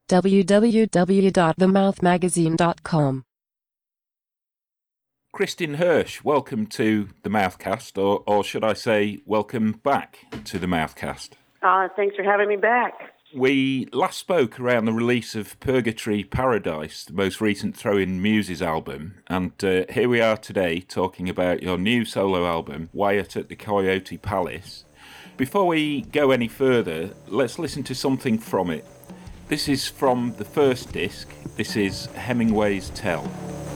www.themouthmagazine.com. Kristin Hersh, welcome to the Mouthcast, or should I say, welcome back to the Mouthcast. Thanks for having me back. We last spoke around the release of Purgatory Paradise, the most recent Throw-In Muses album, and here we are today talking about your new solo album, Wyatt at the Coyote Palace. Before we go any further, let's listen to something from it. This is from the first disc. This is Hemingway's Tell.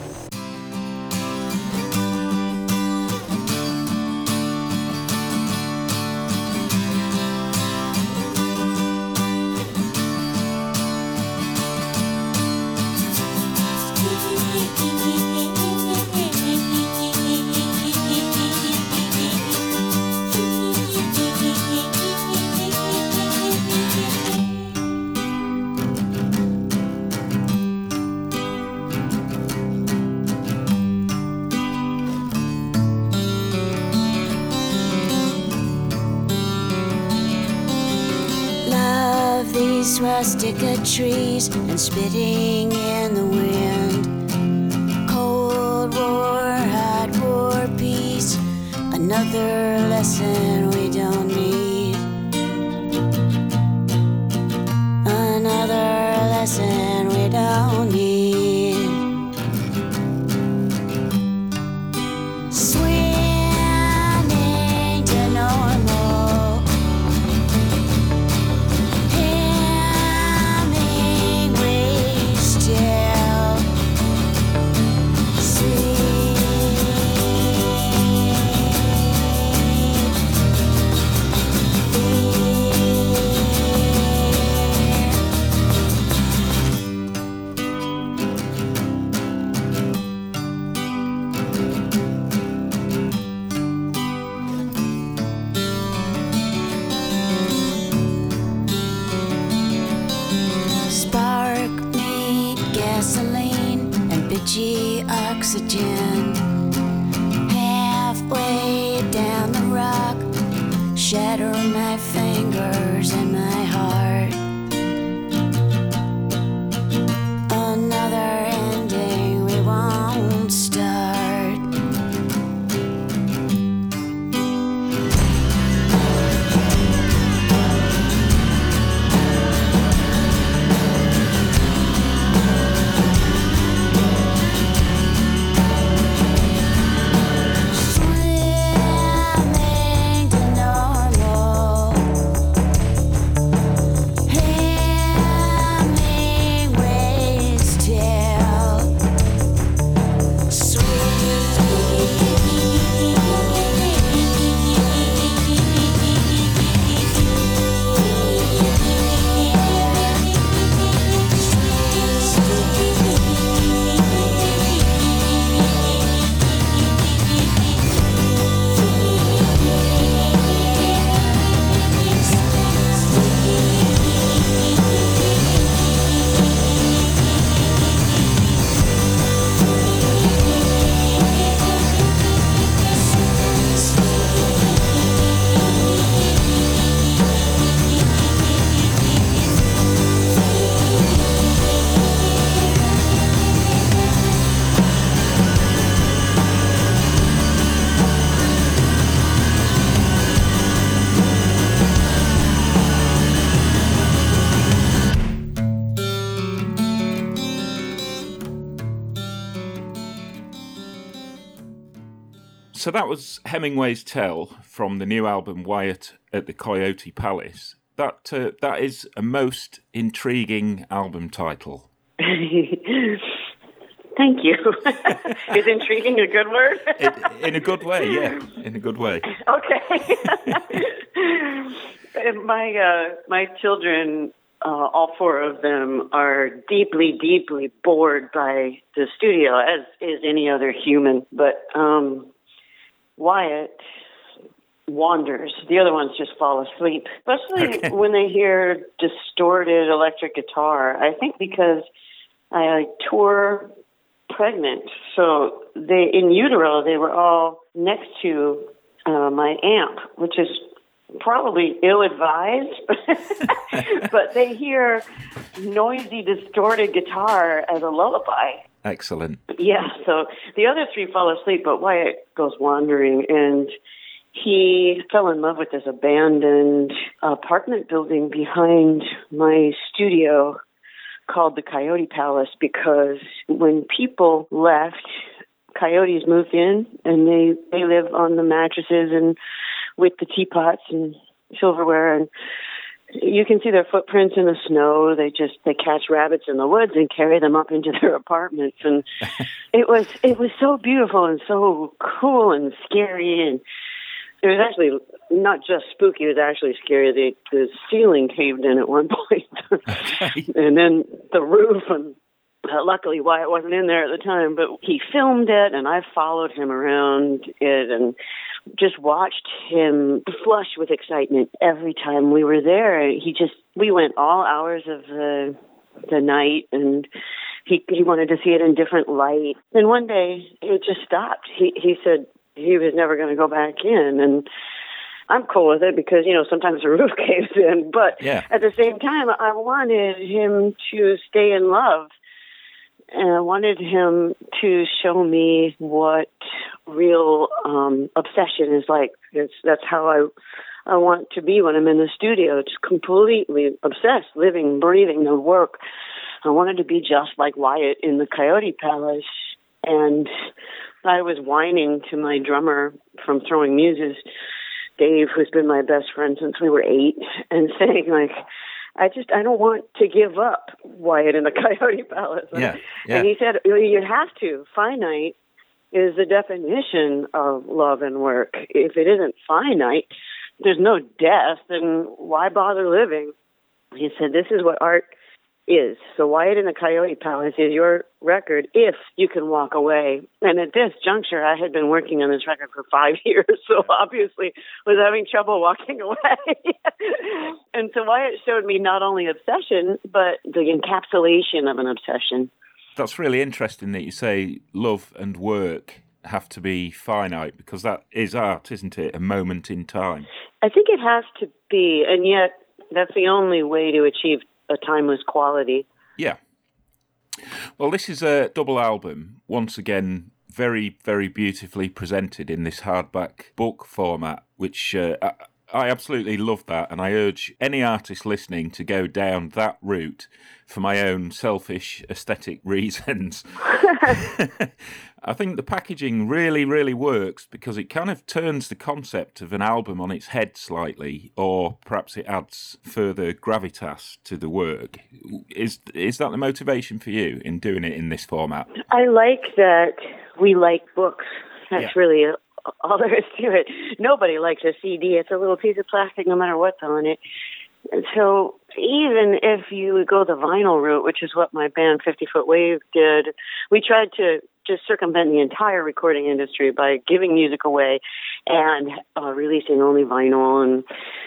Rustic trees and spitting in the wind. Cold war, hot war, peace. Another lesson we don't need. Another lesson we don't need. Swimming to normal. Oxygen. Halfway down the rock, shatter my fingers and my heart. Another ending we won't start. So that was Hemingway's Tell from the new album Wyatt at the Coyote Palace. That is a most intriguing album title. Thank you. Is intriguing a good word? In a good way, yeah. In a good way. Okay. My children, all four of them, are deeply, deeply bored by the studio, as is any other human. But Wyatt wanders. The other ones just fall asleep, especially when they hear distorted electric guitar. I think because I tour pregnant, so in utero they were all next to my amp, which is probably ill-advised, but they hear noisy, distorted guitar as a lullaby. Excellent. Yeah, so the other three fall asleep, but Wyatt goes wandering, and he fell in love with this abandoned apartment building behind my studio called the Coyote Palace, because when people left, coyotes moved in, and they live on the mattresses and with the teapots and silverware, and you can see their footprints in the snow. They catch rabbits in the woods and carry them up into their apartments, and it was so beautiful and so cool and scary, and it was actually not just spooky, it was actually scary. The ceiling caved in at one point. Okay. And then the roof, and luckily Wyatt wasn't in there at the time, but he filmed it, and I followed him around it and just watched him flush with excitement every time we were there. We went all hours of the night, and he wanted to see it in different light. And one day it just stopped. He said he was never going to go back in, and I'm cool with it because, sometimes the roof caves in, but At the same time, I wanted him to stay in love, and I wanted him to show me what real obsession is like. That's how I want to be when I'm in the studio, just completely obsessed, living, breathing the work. I wanted to be just like Wyatt in the Coyote Palace, and I was whining to my drummer from Throwing Muses, Dave, who's been my best friend since we were 8, and saying, like, I don't want to give up Wyatt in the Coyote Palace. Yeah. And he said, you have to. Finite is the definition of love and work. If it isn't finite, there's no death, then why bother living? He said, this is what art is. So Wyatt in the Coyote Palace is your record if you can walk away. And at this juncture, I had been working on this record for 5 years, so obviously was having trouble walking away. And so Wyatt showed me not only obsession, but the encapsulation of an obsession. That's really interesting that you say love and work have to be finite, because that is art, isn't it? A moment in time. I think it has to be, and yet that's the only way to achieve a timeless quality. Yeah. Well, this is a double album, once again, very, very beautifully presented in this hardback book format, which I absolutely love that, and I urge any artist listening to go down that route for my own selfish aesthetic reasons. I think the packaging really, really works because it kind of turns the concept of an album on its head slightly, or perhaps it adds further gravitas to the work. Is that the motivation for you in doing it in this format? I like that we like books. That's really all there is to it. Nobody likes a CD. It's a little piece of plastic no matter what's on it. And so even if you go the vinyl route, which is what my band 50 Foot Wave did, we tried to just circumvent the entire recording industry by giving music away and releasing only vinyl. And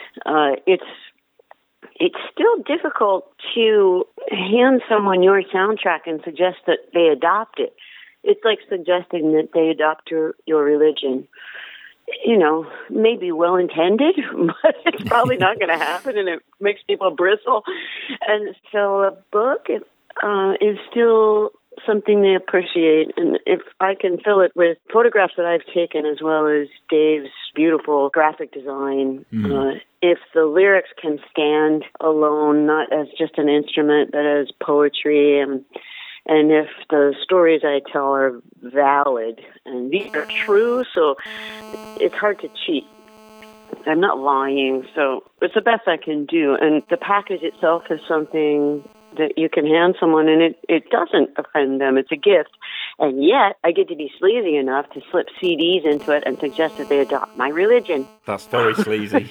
it's still difficult to hand someone your soundtrack and suggest that they adopt it. It's like suggesting that they adopt your religion. Maybe well-intended, but it's probably not going to happen, and it makes people bristle. And so a book is still something they appreciate. And if I can fill it with photographs that I've taken, as well as Dave's beautiful graphic design, if the lyrics can stand alone, not as just an instrument, but as poetry, and if the stories I tell are valid, and these are true, so it's hard to cheat. I'm not lying, so it's the best I can do. And the package itself is something that you can hand someone, and it doesn't offend them. It's a gift. And yet, I get to be sleazy enough to slip CDs into it and suggest that they adopt my religion. That's very sleazy.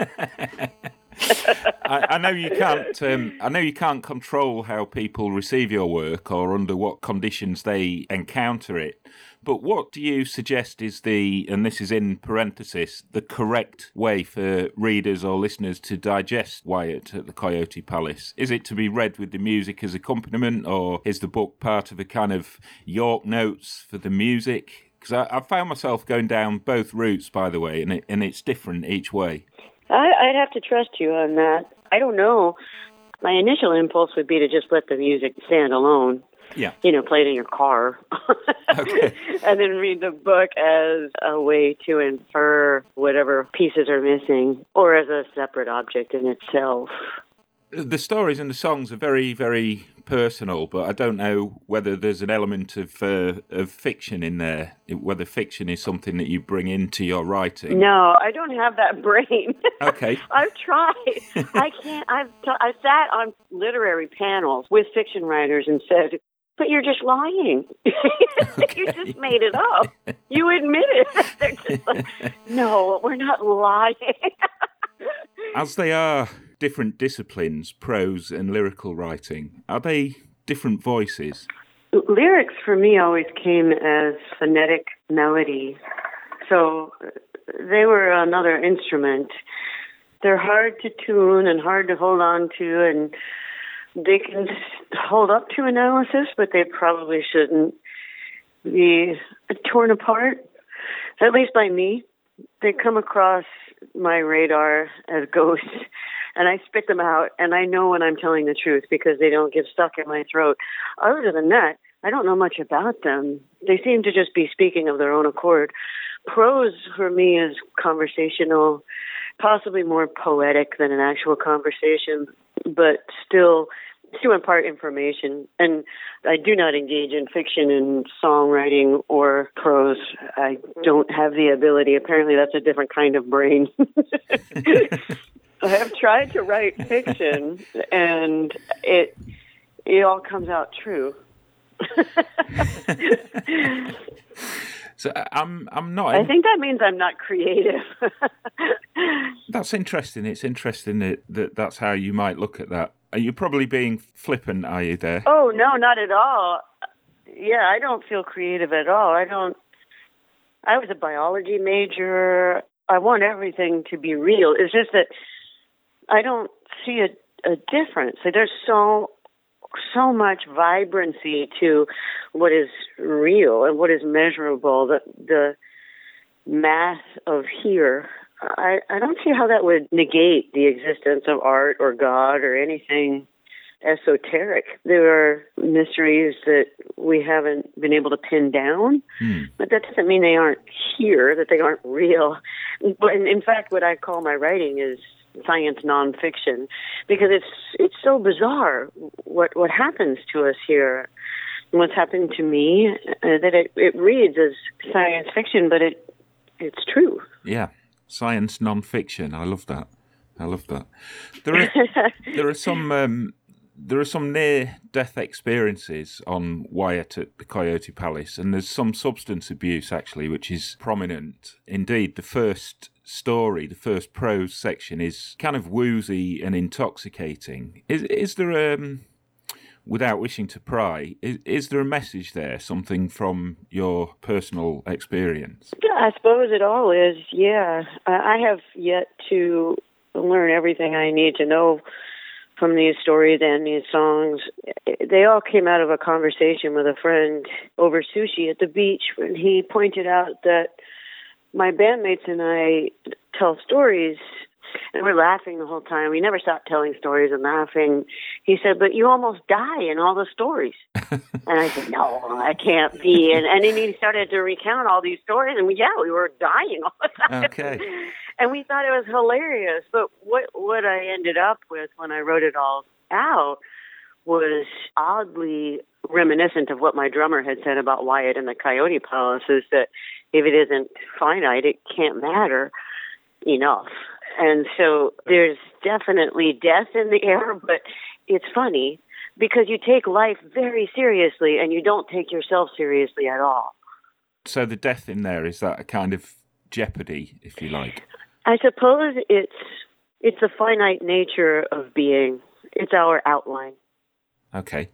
I know you can't. I know you can't control how people receive your work or under what conditions they encounter it. But what do you suggest is and this is in parenthesis, the correct way for readers or listeners to digest Wyatt at the Coyote Palace? Is it to be read with the music as accompaniment, or is the book part of a kind of York notes for the music? Because I found myself going down both routes, by the way, and it's different each way. I'd have to trust you on that. I don't know. My initial impulse would be to just let the music stand alone. Yeah. Play it in your car. Okay. And then read the book as a way to infer whatever pieces are missing, or as a separate object in itself. The stories and the songs are very, very personal, but I don't know whether there's an element of fiction in there, whether fiction is something that you bring into your writing. No, I don't have that brain. Okay. I've tried. I can't. I sat on literary panels with fiction writers and said, but you're just lying. You just made it up. You admit it. They're just like, no, we're not lying. As they are different disciplines, prose and lyrical writing, are they different voices? Lyrics for me always came as phonetic melody. So they were another instrument. They're hard to tune and hard to hold on to, and they can hold up to analysis, but they probably shouldn't be torn apart, at least by me. They come across my radar as ghosts, and I spit them out, and I know when I'm telling the truth because they don't get stuck in my throat. Other than that, I don't know much about them. They seem to just be speaking of their own accord. Prose, for me, is conversational, possibly more poetic than an actual conversation, but still to impart information. And I do not engage in fiction and songwriting or prose. I don't have the ability. Apparently, that's a different kind of brain. I have tried to write fiction, and it all comes out true. So I'm not. I think that means I'm not creative. That's interesting. It's interesting that that's how you might look at that. Are you probably being flippant, are you there? Oh, no, not at all. Yeah, I don't feel creative at all. I was a biology major. I want everything to be real. It's just that I don't see a difference. Like, there's so much vibrancy to what is real and what is measurable, the math of here. I don't see how that would negate the existence of art or God or anything esoteric. There are mysteries that we haven't been able to pin down, but that doesn't mean they aren't here, that they aren't real. But in fact, what I call my writing is science nonfiction, because it's so bizarre what happens to us here, what's happened to me, that it reads as science fiction, but it's true. Yeah, science nonfiction. I love that. There are some near-death experiences on Wyatt at the Coyote Palace, and there's some substance abuse, actually, which is prominent. Indeed, the first story, the first prose section, is kind of woozy and intoxicating. Is there without wishing to pry, is there a message there, something from your personal experience? Yeah, I suppose it all is, yeah. I have yet to learn everything I need to know from these stories and these songs. They all came out of a conversation with a friend over sushi at the beach when he pointed out that my bandmates and I tell stories, and we're laughing the whole time. We never stop telling stories and laughing. He said, but you almost die in all the stories. And I said, no, I can't be. And then he started to recount all these stories, and we were dying all the time. Okay. And we thought it was hilarious. But what I ended up with when I wrote it all out was oddly reminiscent of what my drummer had said about Wyatt and the Coyote Palace, is that if it isn't finite, it can't matter enough. And so there's definitely death in the air, but it's funny because you take life very seriously and you don't take yourself seriously at all. So the death in there, is that a kind of jeopardy, if you like? I suppose it's the finite nature of being. It's our outline. Okay.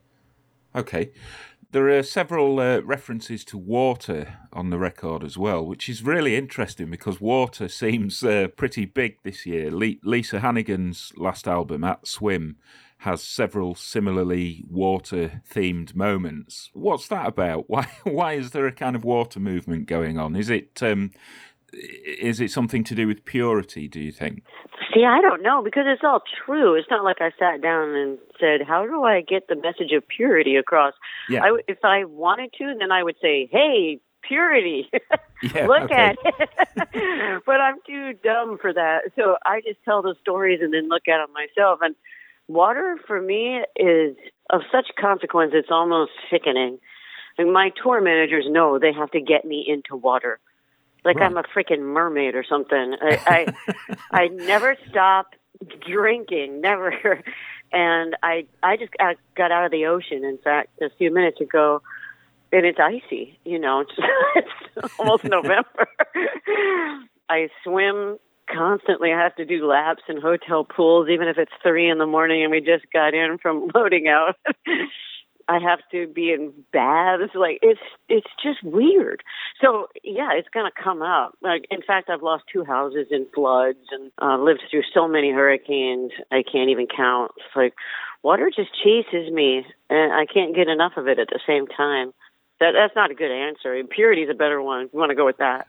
There are several references to water on the record as well, which is really interesting because water seems pretty big this year. Lisa Hannigan's last album, At Swim, has several similarly water-themed moments. What's that about? Why is there a kind of water movement going on? Is it Is it something to do with purity, do you think? See, I don't know, because it's all true. It's not like I sat down and said, how do I get the message of purity across? Yeah. If I wanted to, then I would say, hey, purity, Yeah, look okay. at it. But I'm too dumb for that. So I just tell the stories and then look at them myself. And water, for me, is of such consequence, it's almost sickening. And my tour managers know they have to get me into water. Like Right. I'm a freaking mermaid or something. I never stop drinking, never. And I just got out of the ocean, in fact, a few minutes ago, and it's icy. It's almost November. I swim constantly. I have to do laps in hotel pools, even if it's 3 a.m. and we just got in from loading out. I have to be in baths. Like it's just weird. So yeah, it's gonna come up. Like in fact, I've lost 2 houses in floods and lived through so many hurricanes I can't even count. It's like water just chases me, and I can't get enough of it at the same time. That's not a good answer. Purity is a better one. You want to go with that?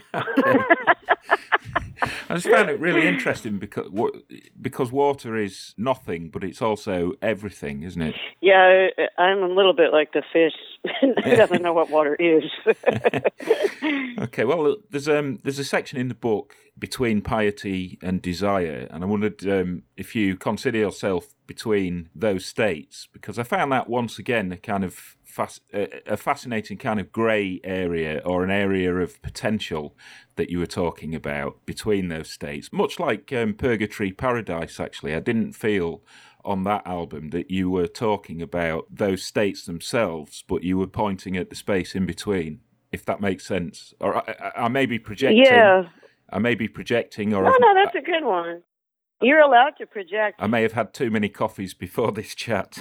I just found it really interesting because water is nothing, but it's also everything, isn't it? Yeah, I'm a little bit like the fish who doesn't know what water is. Okay, well, there's a section in the book between piety and desire, and I wondered if you consider yourself between those states, because I found that once again a kind of a fascinating kind of grey area, or an area of potential that you were talking about between those states. Much like Purgatory Paradise, actually, I didn't feel on that album that you were talking about those states themselves, but you were pointing at the space in between, if that makes sense. Or I may be projecting. Yeah. I may be projecting, or No, that's a good one. You're allowed to project. I may have had too many coffees before this chat.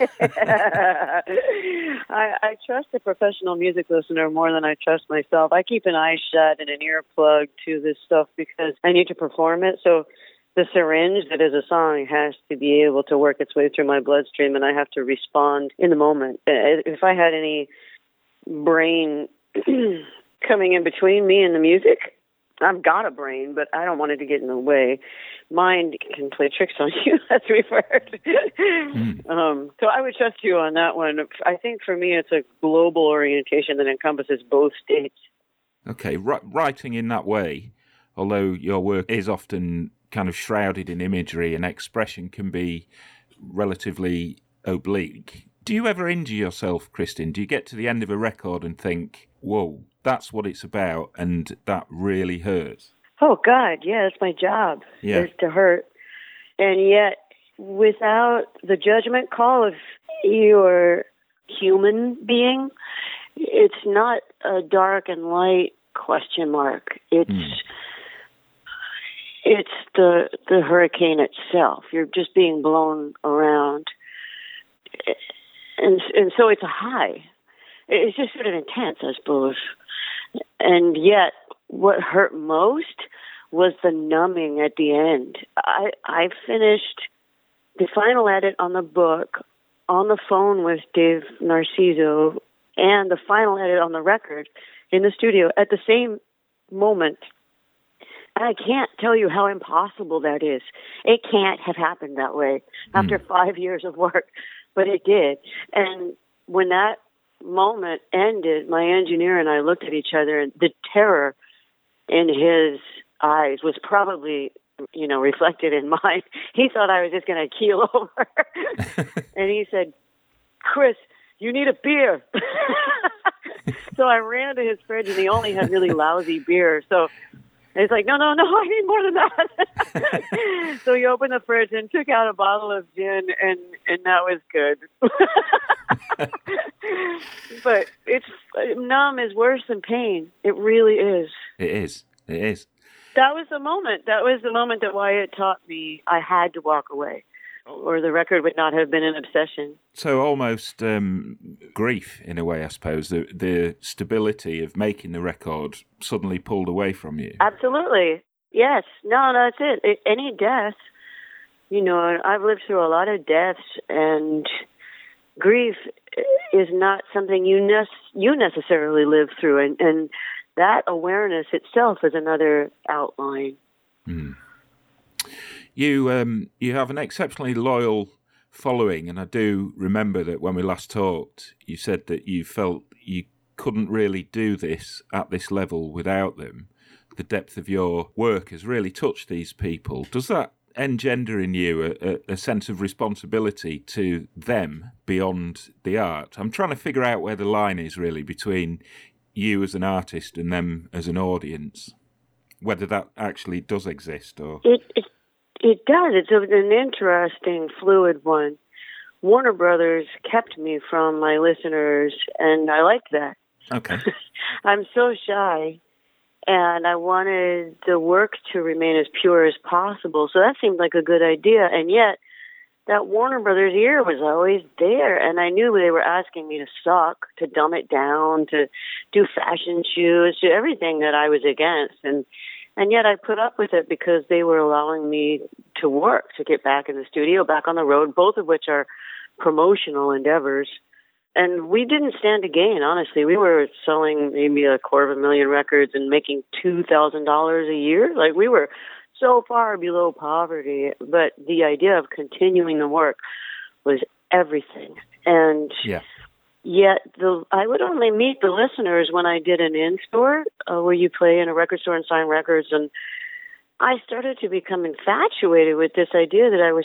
I trust a professional music listener more than I trust myself. I keep an eye shut and an ear plugged to this stuff because I need to perform it. So the syringe that is a song has to be able to work its way through my bloodstream, and I have to respond in the moment. If I had any brain coming in between me and the music, I've got a brain, but I don't want it to get in the way. Mind can play tricks on you, as we've heard. So I would trust you on that one. I think for me, it's a global orientation that encompasses both states. Okay, writing in that way, although your work is often kind of shrouded in imagery and expression can be relatively oblique. Do you ever injure yourself, Kristin? Do you get to the end of a record and think, whoa, that's what it's about, and that really hurts? Oh, God, yeah, it's my job, is to hurt. And yet, without the judgment call of your human being, it's not a dark and light question mark. It's the hurricane itself. You're just being blown around. And so it's a high. It's just sort of intense, I suppose. And yet, what hurt most was the numbing at the end. I finished the final edit on the book on the phone with Dave Narciso and the final edit on the record in the studio at the same moment. And I can't tell you how impossible that is. It can't have happened that way after 5 years of work, but it did. And when that moment ended, my engineer and I looked at each other, and the terror in his eyes was probably, reflected in mine. He thought I was just going to keel over. And he said, "Chris, you need a beer." So I ran to his fridge, and he only had really lousy beer. So he's like, no, I need more than that. So he opened the fridge and took out a bottle of gin, and that was good. But numb is worse than pain. It really is. It is. That was the moment. That was the moment that Wyatt taught me I had to walk away, or the record would not have been an obsession. So almost grief, in a way, I suppose. The stability of making the record suddenly pulled away from you. Absolutely. Yes. No, that's it. Any death, I've lived through a lot of deaths, and grief is not something you necessarily live through. And that awareness itself is another outline. You have an exceptionally loyal following, and I do remember that when we last talked, you said that you felt you couldn't really do this at this level without them. The depth of your work has really touched these people. Does that engender in you a sense of responsibility to them beyond the art? I'm trying to figure out where the line is really between you as an artist and them as an audience, whether that actually does exist. Or It does. It's an interesting, fluid one. Warner Brothers kept me from my listeners, and I liked that. Okay. I'm so shy, and I wanted the work to remain as pure as possible, so that seemed like a good idea. And yet, that Warner Brothers ear was always there, and I knew they were asking me to suck, to dumb it down, to do fashion shoes, to everything that I was against. And yet I put up with it because they were allowing me to work, to get back in the studio, back on the road, both of which are promotional endeavors. And we didn't stand to gain, honestly. We were selling maybe 250,000 records and making $2,000 a year. Like, we were so far below poverty, but the idea of continuing the work was everything. And yet I would only meet the listeners when I did an in-store, where you play in a record store and sign records. And I started to become infatuated with this idea that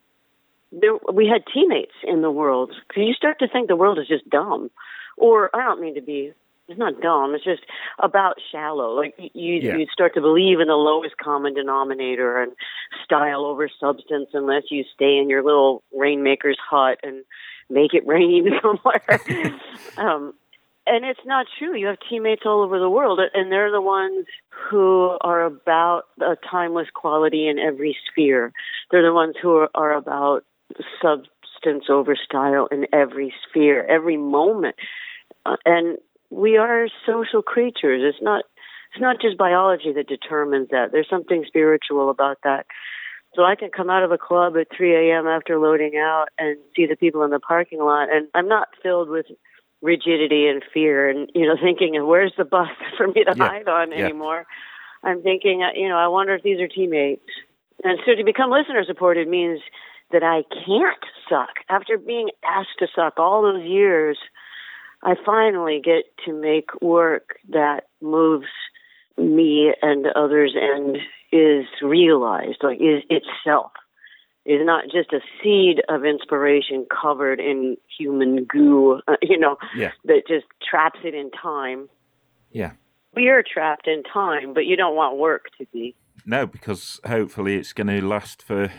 we had teammates in the world. Because you start to think the world is just dumb. Or, I don't mean to be, it's not dumb, it's just about shallow. Like, you start to believe in the lowest common denominator and style over substance unless you stay in your little rainmaker's hut and make it rain somewhere. And it's not true. You have teammates all over the world, and they're the ones who are about a timeless quality in every sphere. They're the ones who are about substance over style in every sphere, every moment. And we are social creatures. It's not just biology that determines that. There's something spiritual about that. So I can come out of a club at 3 a.m. after loading out and see the people in the parking lot, and I'm not filled with rigidity and fear and, thinking, where's the bus for me to hide on anymore? I'm thinking, I wonder if these are teammates. And so to become listener supported means that I can't suck. After being asked to suck all those years, I finally get to make work that moves me and others and is realized, like is itself, is not just a seed of inspiration covered in human goo, that just traps it in time. Yeah. We are trapped in time, but you don't want work to be. No, because hopefully it's going to last for,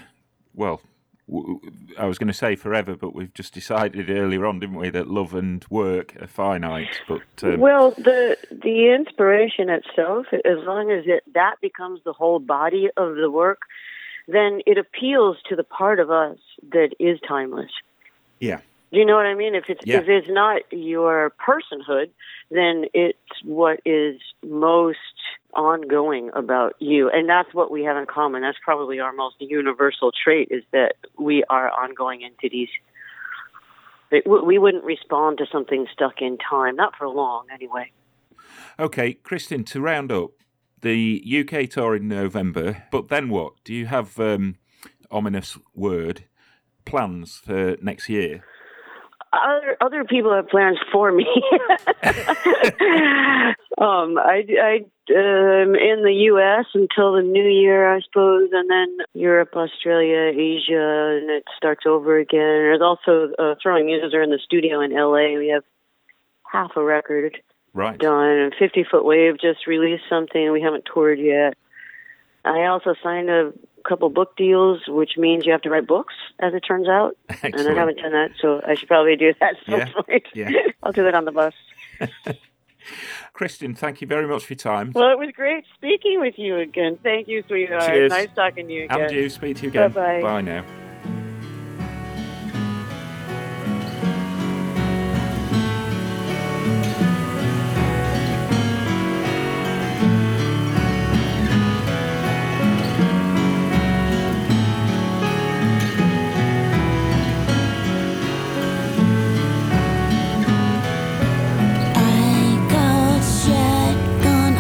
I was going to say forever, but we've just decided earlier on, didn't we, that love and work are finite. But the inspiration itself, as long as that becomes the whole body of the work, then it appeals to the part of us that is timeless. Yeah. Do you know what I mean? If it's not your personhood, then it's what is most ongoing about you. And that's what we have in common. That's probably our most universal trait, is that we are ongoing entities. We wouldn't respond to something stuck in time, not for long anyway. Okay, Kristin, to round up, the UK tour in November, but then what? Do you have, ominous word, plans for next year? Other people have plans for me. I in the U.S. until the new year, I suppose, and then Europe, Australia, Asia, and it starts over again. There's also Throwing Muses are in the studio in L.A. We have half a record done, and 50 Foot Wave just released something. We haven't toured yet. I also signed a couple book deals, which means you have to write books, as it turns out. Excellent. And I haven't done that, so I should probably do that at some point. Yeah. I'll do it on the bus. Kristin, thank you very much for your time. Well, it was great speaking with you again. Thank you, sweetheart. Cheers. Nice talking to you again. And you. Speak to you again. Bye-bye. Bye now. I got shotgun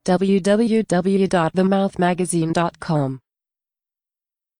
www.themouthmagazine.com.